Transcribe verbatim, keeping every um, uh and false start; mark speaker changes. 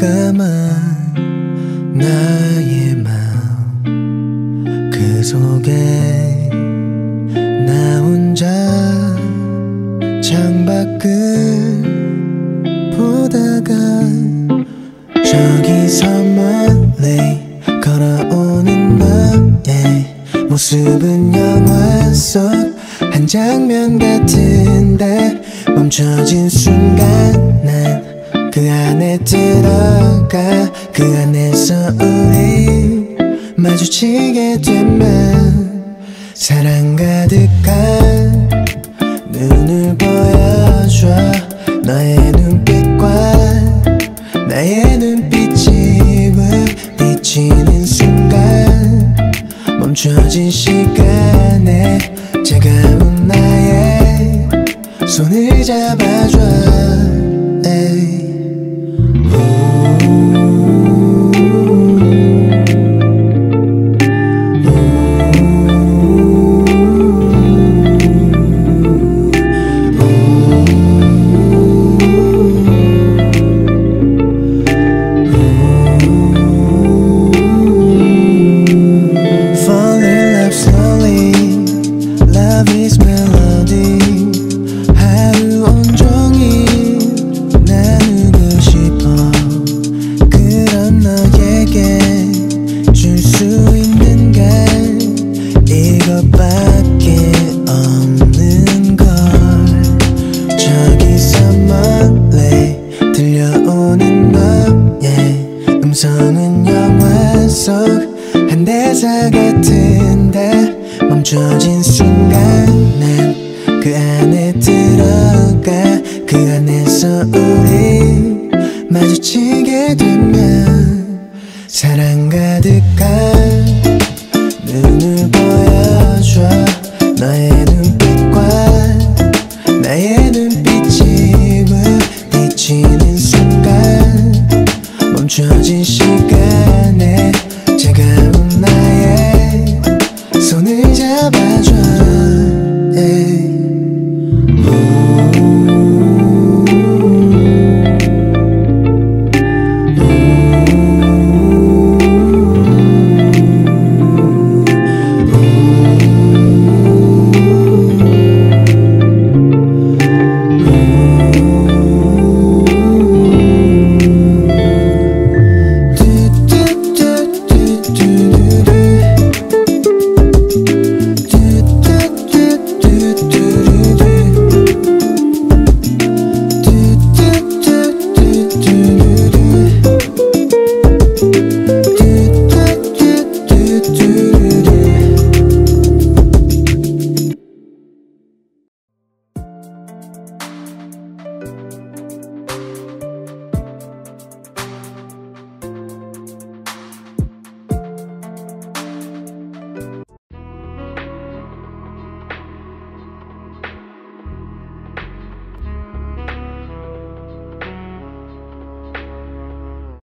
Speaker 1: 깜깜한 나의 마음 그 속에 나 혼자 창밖을 보다가 저기서 멀리 걸어오는 너의 모습은 영화 속 한 장면 같은데 멈춰진 순간 난 그 안에 들어가 그 안에서 우리 마주치게 되면 사랑 가득한 눈을 보여줘 너의 눈빛과 나의 눈빛이 부딪히는 순간 멈춰진 시간에 차가운 나의 손을 잡아줘 에이. 음성은 영화 속 한 대사 같은데 멈춰진 순간 난 그 안에 들어가 그 안에서 우리 마주치게 되면 사랑 가득한